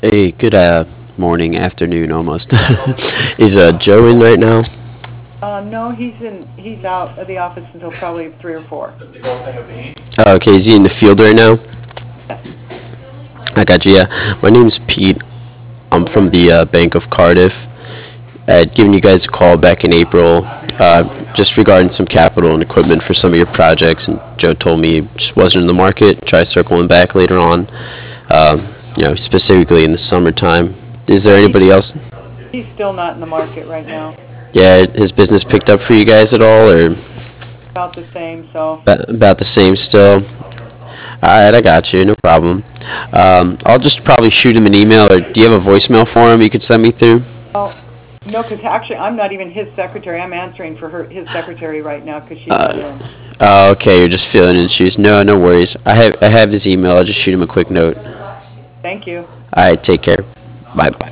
Hey, good morning, afternoon almost. Is Joe in right now? No, he's out of the office until probably 3 or 4. Oh, okay, is he in the field right now? Yes. I got you. Yeah, my name's Pete. I'm from the Bank of Cardiff. I had given you guys a call back in April, just regarding some capital and equipment for some of your projects, and Joe told me it just wasn't in the market. Try circling back later on, um, specifically in the summertime. Is there Yeah, anybody else? he's still not in the market right now. Yeah, has business picked up for you guys at all, or About the same, so. about the same still? Alright, I got you, no problem. I'll just probably shoot him an email, or do you have a voicemail for him you could send me through? Oh, no, because actually I'm not even his secretary. I'm answering for his secretary right now because she's not Uh, in. okay, you're just feeling in shoes. No, no worries. I have his email. I'll just shoot him a quick note. Thank you. Alright, take care. Bye bye.